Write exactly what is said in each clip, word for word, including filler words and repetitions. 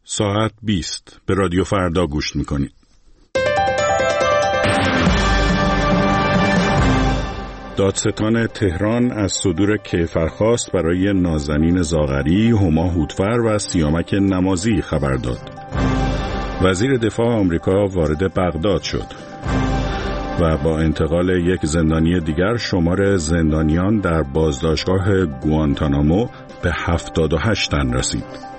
ساعت بیست به رادیو فردا گوش میکنید. دادستان تهران از صدور کیفرخواست برای نازنین زاغری، هما هوتفر و سیامک نمازی خبر داد. وزیر دفاع آمریکا وارد بغداد شد و با انتقال یک زندانی دیگر شمار زندانیان در بازداشتگاه گوانتانامو به هفتاد و هشت تن رسید.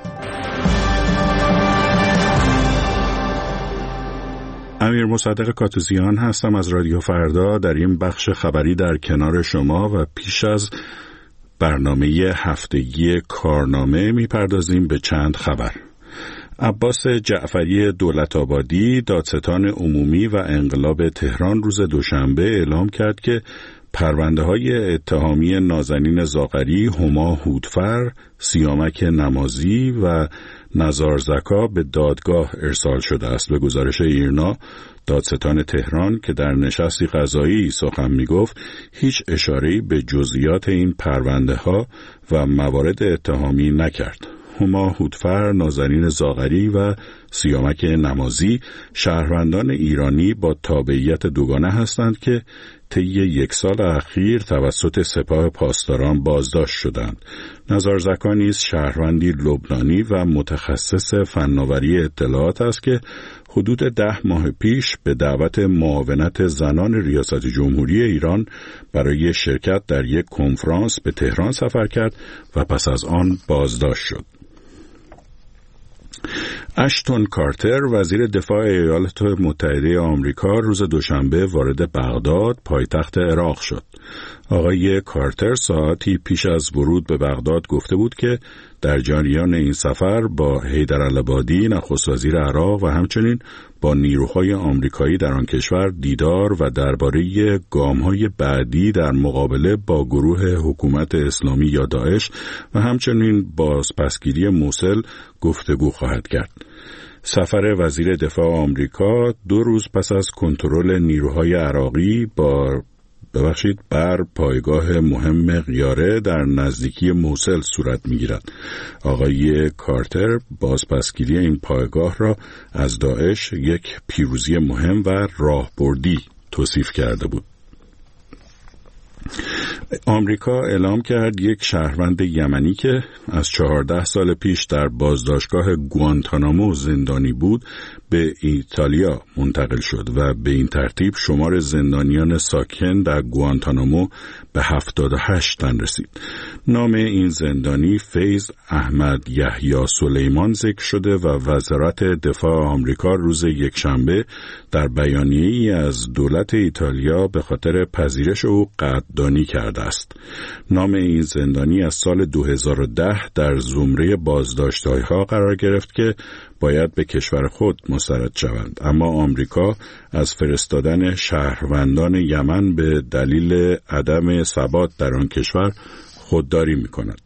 امیر مصدق کاتوزیان هستم از رادیو فردا. در این بخش خبری در کنار شما و پیش از برنامه هفتگی کارنامه میپردازیم به چند خبر. عباس جعفری دولت‌آبادی، دادستان عمومی و انقلاب تهران روز دوشنبه اعلام کرد که پرونده‌های اتهامی نازنین زاغری، هما هوتفر، سیامک نمازی و نزار زکا به دادگاه ارسال شده است. به گزارش ایرنا، دادستان تهران که در نشستی قضایی سخن می‌گفت، هیچ اشاره‌ای به جزئیات این پرونده‌ها و موارد اتهامی نکرد. هما هوتفر، نازنین زاغری و سیامک نمازی شهروندان ایرانی با تابعیت دوگانه هستند که طی یک سال اخیر توسط سپاه پاسداران بازداشت شدند. نزار زکا نیز شهروندی لبنانی و متخصص فناوری اطلاعات است که حدود ده ماه پیش به دعوت معاونت زنان ریاست جمهوری ایران برای شرکت در یک کنفرانس به تهران سفر کرد و پس از آن بازداشت شد. اشتون کارتر، وزیر دفاع ایالات متحده آمریکا، روز دوشنبه وارد بغداد، پایتخت عراق شد. آقای کارتر ساعتی پیش از ورود به بغداد گفته بود که در جریان این سفر با حیدرالعبادی، نخست وزیر عراق و همچنین با نیروهای آمریکایی در آن کشور دیدار و درباره گام‌های بعدی در مقابله با گروه حکومت اسلامی یا داعش و همچنین بازپسگیری موصل گفتگو خواهد کرد. سفر وزیر دفاع آمریکا دو روز پس از کنترل نیروهای عراقی با ببخشید بر پایگاه مهم غیاره در نزدیکی موصل صورت می‌گیرد. آقای کارتر بازپسگیری این پایگاه را از داعش یک پیروزی مهم و راهبردی توصیف کرده بود. آمریکا اعلام کرد یک شهروند یمنی که از چهارده سال پیش در بازداشتگاه گوانتانامو زندانی بود به ایتالیا منتقل شد و به این ترتیب شمار زندانیان ساکن در گوانتانامو به هفتاد و هشت تن رسید. نام این زندانی فیض احمد یحیی سلیمان ذکر شده و وزارت دفاع آمریکا روز یکشنبه در بیانیه‌ای از دولت ایتالیا به خاطر پذیرش او قدردانی کرده است. نام این زندانی از سال دو هزار و ده در زمره بازداشت‌ها قرار گرفت که باید به کشور خود مسترد شوند، اما آمریکا از فرستادن شهروندان یمن به دلیل عدم ثبات در آن کشور خودداری می‌کند.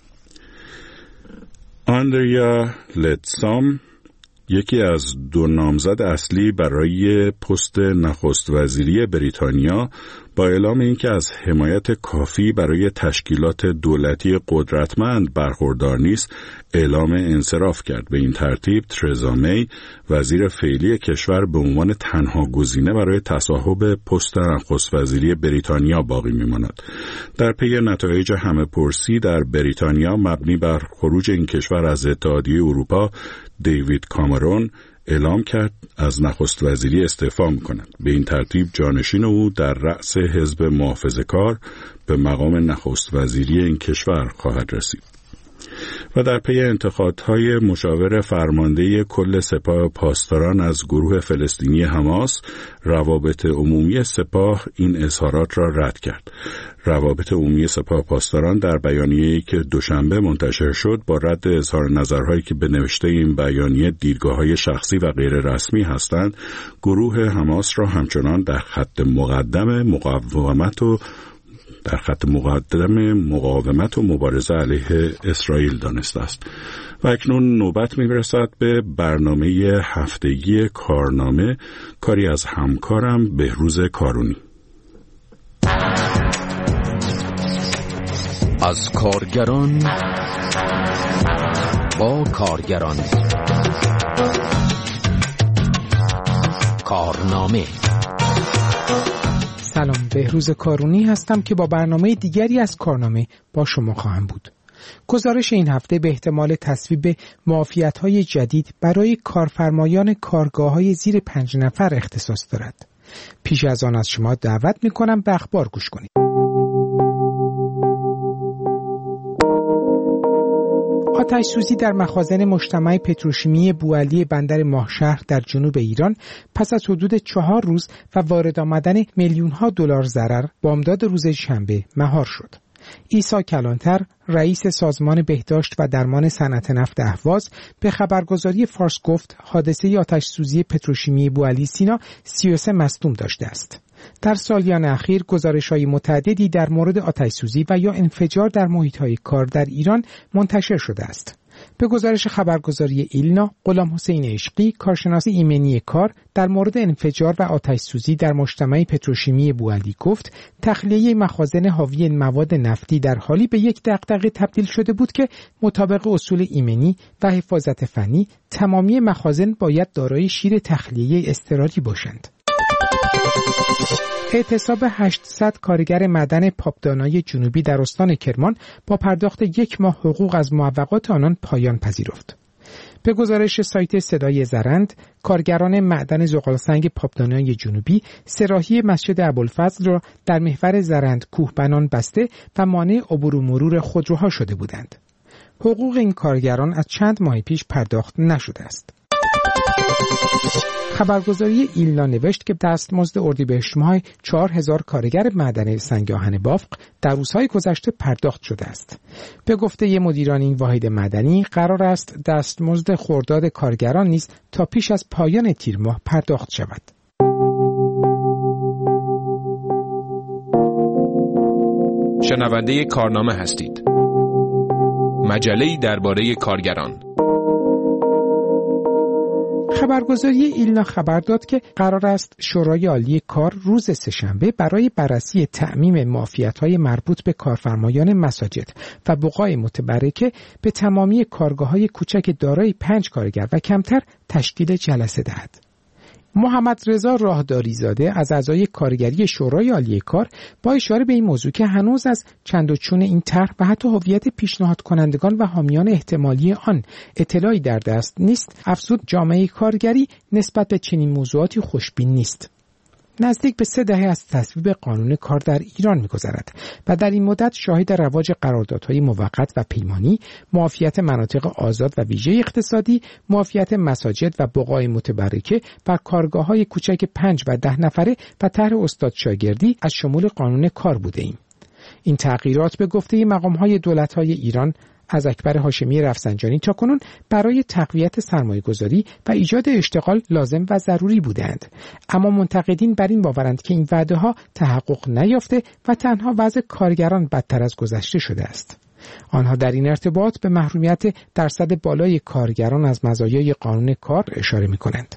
آندریا لتسام، یکی از دو نامزد اصلی برای پست نخست وزیری بریتانیا، با اعلام اینکه از حمایت کافی برای تشکیلات دولتی قدرتمند برخوردار نیست، اعلام انصراف کرد. به این ترتیب ترزا می، وزیر فعلی کشور، به عنوان تنها گزینه برای تصاحب پست نخست وزیری بریتانیا باقی میماند. در پی نتایج همه‌پرسی در بریتانیا مبنی بر خروج این کشور از اتحادیه اروپا، دیوید کامرون اعلام کرد از نخست وزیری استعفا می‌کند. به این ترتیب جانشین او در رأس حزب محافظه‌کار به مقام نخست وزیری این کشور خواهد رسید. و در پی انتخاب‌های مشاور فرمانده کل سپاه پاسداران از گروه فلسطینی حماس، روابط عمومی سپاه این اظهارات را رد کرد. روابط عمومی سپاه پاسداران در بیانیه‌ای که دوشنبه منتشر شد با رد اظهار نظرهایی که به نوشته این بیانیه دیدگاه‌های شخصی و غیر رسمی هستند، گروه حماس را همچنان در خط مقدم مقاومت و در خط مقدم مقاومت و مبارزه علیه اسرائیل دانسته است. و اکنون نوبت می‌رسد به برنامه هفتگی کارنامه، کاری از همکارم بهروز کارونی. از کارگران با کارگران. کارنامه. سلام، بهروز کارونی هستم که با برنامه دیگری از کارنامه با شما خواهم بود. گزارش این هفته به احتمال تصویب معافیت‌های جدید برای کارفرمایان کارگاه‌های زیر پنج نفر اختصاص دارد. پیش از آن از شما دعوت می‌کنم به اخبار گوش کنید. آتش سوزی در مخازن مجتمع پتروشیمی بوعلی بندر ماهشهر در جنوب ایران پس از حدود چهار روز و وارد آمدن میلیون‌ها دلار ضرر بامداد روز شنبه مهار شد. عیسی کلانتر، رئیس سازمان بهداشت و درمان صنعت نفت اهواز، به خبرگزاری فارس گفت حادثه آتش سوزی پتروشیمی بوعلی سینا سی و سه مصدوم داشته است. در سالیان اخیر گزارش‌های متعددی در مورد آتش سوزی و یا انفجار در محیط‌های کار در ایران منتشر شده است. به گزارش خبرگزاری ایلنا، غلام حسین عشقی، کارشناس ایمنی کار، در مورد انفجار و آتش سوزی در مجتمع پتروشیمی بوعلی گفت تخلیه مخازن حاوی مواد نفتی در حالی به یک دغدغه تبدیل شده بود که مطابق اصول ایمنی و حفاظت فنی تمامی مخازن باید دارای شیر تخلیه اضطراری باشند. اعتصاب هشتصد کارگر معدن پاپدانای جنوبی در استان کرمان با پرداخت یک ماه حقوق از معوقات آنان پایان پذیرفت. به گزارش سایت صدای زرند، کارگران معدن زغالسنگ پاپدانای جنوبی سراحی مسجد ابوالفضل را در محور زرند کوهبنان بسته و مانع عبور و مرور خودروها شده بودند. حقوق این کارگران از چند ماه پیش پرداخت نشده است. خبرگزاری ایلنا نوشت که دستمزد اردیبهشت ماه چهار هزار کارگر معدن سنگ آهن بافق در روزهای گذشته پرداخت شده است. به گفته مدیران این واحد معدنی قرار است دستمزد خرداد کارگران نیز تا پیش از پایان تیر ماه پرداخت شود. شنونده کارنامه هستید. مجله‌ای درباره کارگران. خبرگزاری ایلنا خبر داد که قرار است شورای عالی کار روز سه‌شنبه برای بررسی تعمیم معافیت‌های مربوط به کارفرمایان مساجد و بقاع متبرکه به تمامی کارگاه‌های کوچک دارای پنج کارگر و کمتر تشکیل جلسه دهد. محمد رضا راهداری زاده از اعضای کارگری شورای عالی کار با اشاره به این موضوع که هنوز از چند و چون این طرح و حتی هویت پیشنهاد کنندگان و حامیان احتمالی آن اطلاعی در دست نیست، افزود جامعه کارگری نسبت به چنین موضوعاتی خوشبین نیست. نزدیک به سه دهه از تصویب قانون کار در ایران می‌گذرد و در این مدت شاهد رواج قراردادهای موقت و پیمانی، معافیت مناطق آزاد و ویژه اقتصادی، معافیت مساجد و بقاع متبرکه بر کارگاه‌های کوچک پنج و ده نفره و طرح استاد شاگردی از شمول قانون کار بوده‌ایم. این تغییرات به گفته مقام‌های دولت‌های ایران از اکبر هاشمی رفسنجانی تاکنون برای تقویت سرمایه‌گذاری و ایجاد اشتغال لازم و ضروری بودند، اما منتقدین بر این باورند که این وعده‌ها تحقق نیافته و تنها وضع کارگران بدتر از گذشته شده است. آنها در این ارتباط به محرومیت درصد بالای کارگران از مزایای قانون کار اشاره می‌کنند.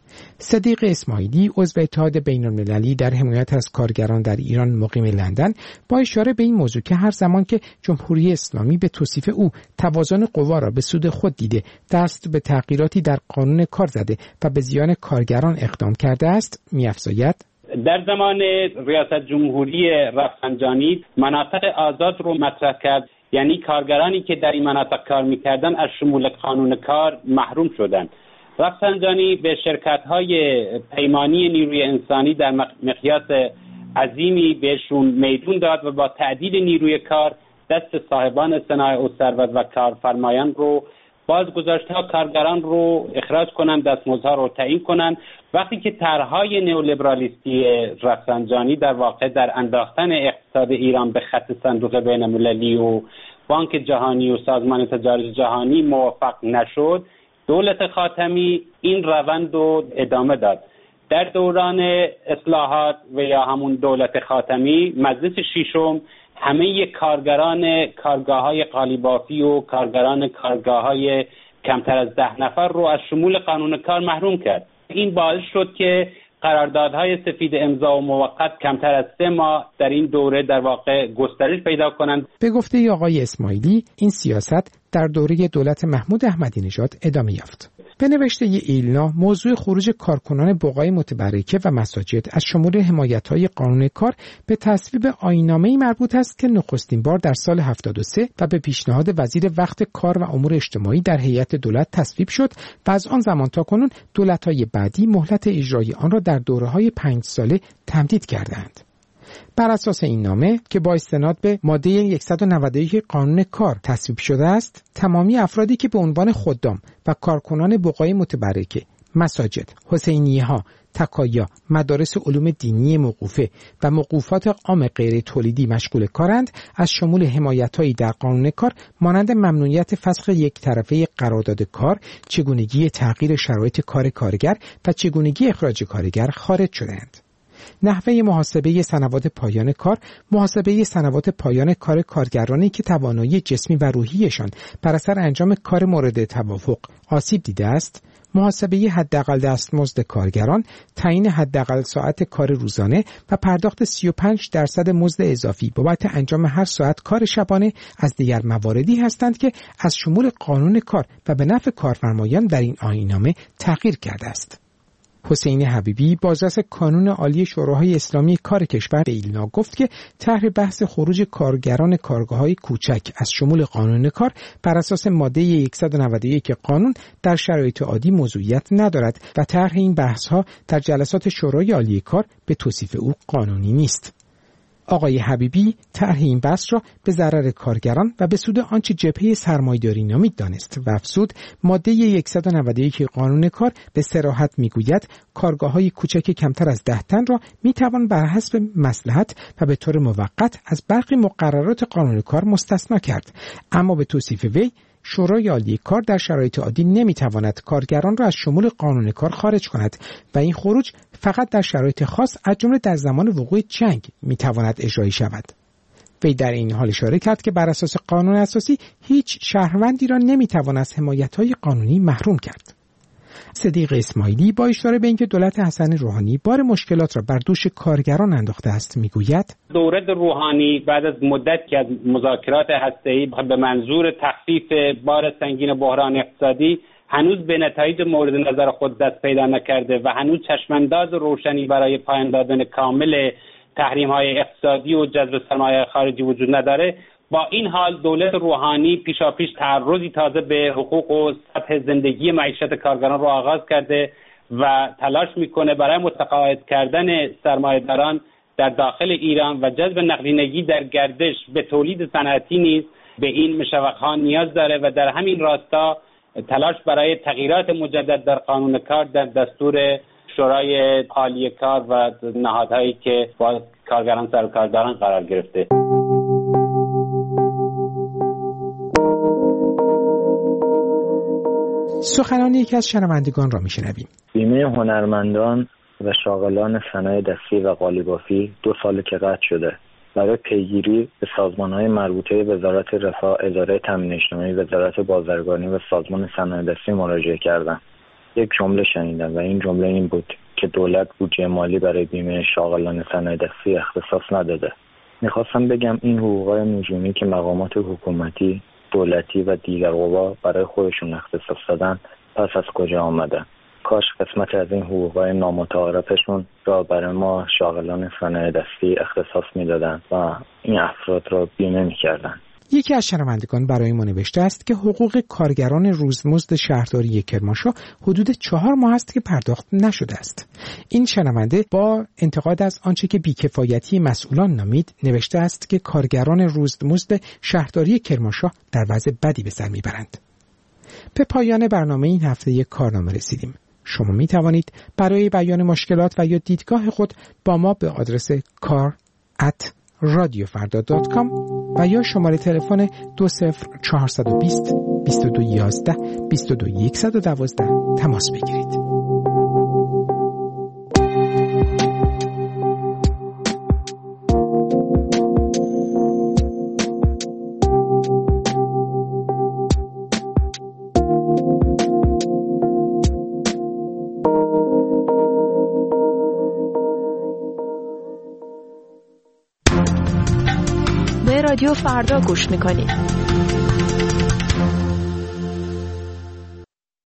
صدیق اسماعیلی، عضو اتحاد بین‌المللی در حمایت از کارگران در ایران مقیم لندن، با اشاره به این موضوع که هر زمان که جمهوری اسلامی به توصیف او توازن قوا را به سود خود دیده، دست به تغییراتی در قانون کار زده و به زیان کارگران اقدام کرده است، می‌افزاید: در زمان ریاست جمهوری رفسنجانی مناطق آزاد رو مطرح کرد، یعنی کارگرانی که در این مناطق کار می‌کردند از شمول قانون کار محروم شدند. رفسنجانی به شرکت‌های پیمانی نیروی انسانی در مقیاس عظیمی بهشون میدون داد و با تعدیل نیروی کار دست صاحبان صنایع و ثروت و کارفرمایان رو باز گذاشت تا کارگران رو اخراج کنن، دستمزدها رو تعیین کنن. وقتی که طرح‌های نئولیبرالیستی رفسنجانی در واقع در انداختن اقتصاد ایران به خط صندوق بین‌المللی و بانک جهانی و سازمان تجارت جهانی موفق نشد، دولت خاتمی این روند رو ادامه داد. در دوران اصلاحات و یا همون دولت خاتمی، مجلس ششم همه کارگران کارگاه‌های قالیبافی و کارگران کارگاه‌های کمتر از ده نفر رو از شمول قانون کار محروم کرد. این باعث شد که قراردادهای سفید امضا و موقت کمتر از سه ماه در این دوره در واقع گسترش پیدا کنند. به گفته آقای اسماعیلی، این سیاست در دوره دولت محمود احمدی نژاد ادامه یافت. به نوشته ایلنا، موضوع خروج کارکنان بقاع متبرکه و مساجد از شمول حمایت‌های قانون کار به تصویب آیین‌نامه‌ای مربوط است که نخستین بار در سال هفتاد و سه و به پیشنهاد وزیر وقت کار و امور اجتماعی در هیئت دولت تصویب شد و از آن زمان تا کنون دولت‌های بعدی مهلت اجرای آن را در دوره‌های پنج ساله تمدید کردند. بر اساس این نامه که با استناد به ماده صد و نود و یک قانون کار تصویب شده است، تمامی افرادی که به عنوان خدام و کارکنان بقاع متبرکه، مساجد، حسینیه‌ها، تکایا، مدارس علوم دینی موقوفه و موقوفات عام غیر تولیدی مشغول کارند، از شمول حمایت‌هایی در قانون کار مانند ممنوعیت فسخ یک طرفه قرارداد کار، چگونگی تغییر شرایط کار کارگر و چگونگی اخراج کارگر خارج شدند. نحوه محاسبه سنوات پایان کار، محاسبه سنوات پایان کار کارگرانی که توانایی جسمی و روحیشان بر اثر انجام کار مورد توافق آسیب دیده است، محاسبه حداقل دستمزد کارگران، تعیین حداقل ساعت کار روزانه و پرداخت سی و پنج درصد مزد اضافی بابت انجام هر ساعت کار شبانه از دیگر مواردی هستند که از شمول قانون کار و به نفع کارفرمایان در این آیین‌نامه تغییر کرده است. حسین حبیبی، بازرس کانون عالی شوراهای اسلامی کار کشور، به ایلنا گفت که طرح بحث خروج کارگران کارگاه‌های کوچک از شمول قانون کار بر اساس ماده صد و نود و یک قانون در شرایط عادی موضوعیت ندارد و طرح این بحث‌ها در جلسات شورای عالی کار به توصیف او قانونی نیست. آقای حبیبی طرح این بحث را به ضرر کارگران و به سود آنچه جبهه سرمایه‌داری نامید دانست و افزود ماده صد و نود و یک قانون کار به صراحت میگوید کارگاه‌های کوچک کمتر از ده تن را میتوان بر حسب مصلحت و به طور موقت از برخی مقررات قانون کار مستثنا کرد، اما به توصیف وی شورای عالی کار در شرایط عادی نمیتواند کارگران را از شمول قانون کار خارج کند و این خروج فقط در شرایط خاص از جمله در زمان وقوع جنگ میتواند اجرایی شود. وی در این حال اشاره کرد که بر اساس قانون اساسی هیچ شهروندی را نمیتواند از حمایت‌های قانونی محروم کرد. صدیق اسماعیلی با اشاره به اینکه دولت حسن روحانی بار مشکلات را بر دوش کارگران انداخته است میگوید دولت روحانی بعد از مدت که از مذاکرات هسته‌ای به منظور تخفیف بار سنگین بحران اقتصادی هنوز به نتایج مورد نظر خود دست پیدا نکرده و هنوز چشمانداز روشنی برای پایان دادن کامل تحریم‌های اقتصادی و جذب سرمایه خارجی وجود نداره. با این حال دولت روحانی پیشاپیش تعرضی تازه به حقوق و سطح زندگی معیشت کارگران را آغاز کرده و تلاش میکنه برای متقاعد کردن سرمایه‌داران در داخل ایران و جذب نقدینگی در گردش به تولید صنعتی نیز به این مشوق‌ها نیاز داره و در همین راستا تلاش برای تغییرات مجدد در قانون کار در دستور شورای عالی کار و نهادهایی که با کارگران سر و کارداران قرار گرفته. سخنان یکی از شنوندگان را میشنویم. بیمه هنرمندان و شاغلان صنایع دستی و قالیبافی دو سال که قطع شده. برای پیگیری به سازمان‌های مربوطه وزارت رفاه، اداره تامین اجتماعی، وزارت بازرگانی و سازمان صنایع دستی مراجعه کردم. یک جمله شنیدم و این جمله این بود که دولت بودجه مالی برای بیمه شاغلان صنایع دستی اختصاص نداده. میخواستم بگم این حقوق‌های نجومی که مقامات حکومتی، دولتی و دیگر قوا برای خودشون اختصاص دادن پس از کجا آمدن؟ کاش قسمت از این حقوق‌های نامتعارفشون را برای ما شاغلان صنایع دستی اختصاص میدادن و این افراد را بیمه میکردن. یکی از شنوندگان برای ما نوشته است که حقوق کارگران روزمزد شهرداری کرمانشاه حدود چهار ماه است که پرداخت نشده است. این شنونده با انتقاد از آنچه که بیکفایتی مسئولان نامید نوشته است که کارگران روزمزد شهرداری کرمانشاه در وضع بدی به سر میبرند. به پایان برنامه این هفته یک کارنامه رسیدیم. شما می توانید برای بیان مشکلات و یا دیدگاه خود با ما به آدرس کار ات رادیو فردا دات کام و یا شماره تلفن دو صفر چهار دو صفر بیست و دو یازده بیست و دو صد و دوازده تماس بگیرید. رادیو فردا گوش میکنید.